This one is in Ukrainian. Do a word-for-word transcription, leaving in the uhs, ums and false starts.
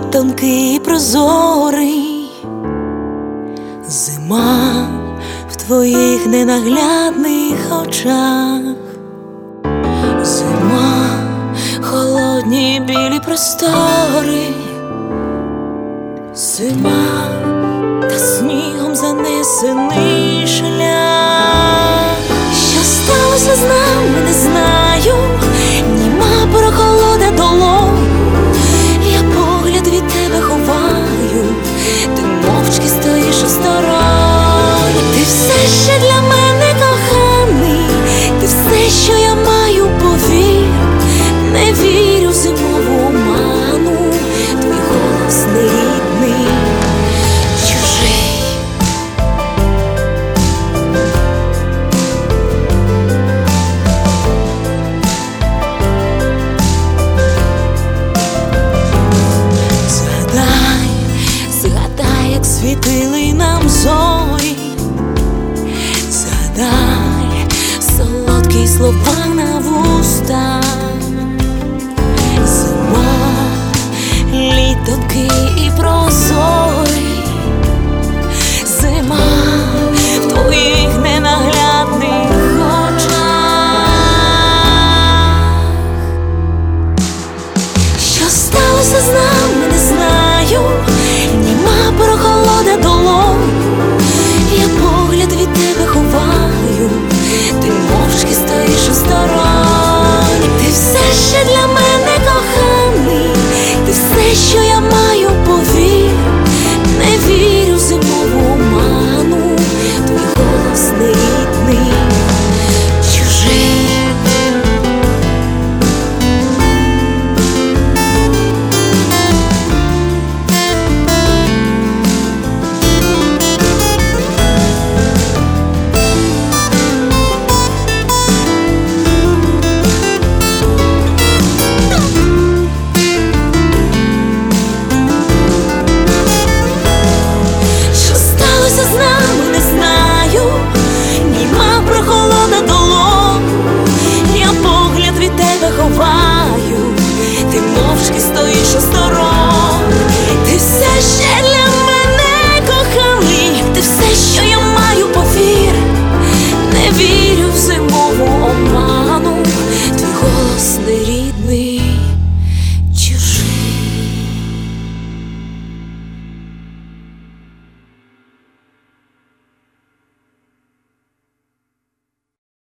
тонкий і прозорий. Зима в твоїх ненаглядних очах. Зима, холодні білі простори. Зима та снігом занесений шлях. Що сталося з нами, не знаю, німа прохолода долонь. Я погляд від тебе ховаю, ти мовчки стоїш осторонь. Ти все ще для мене коханий, ти все, що я маю, повір. Не вірю в зимову оману, твій голос нерідний, чужий. Згадай, згадай, як світили нам зорі. Згадай солодкі слова на вустах.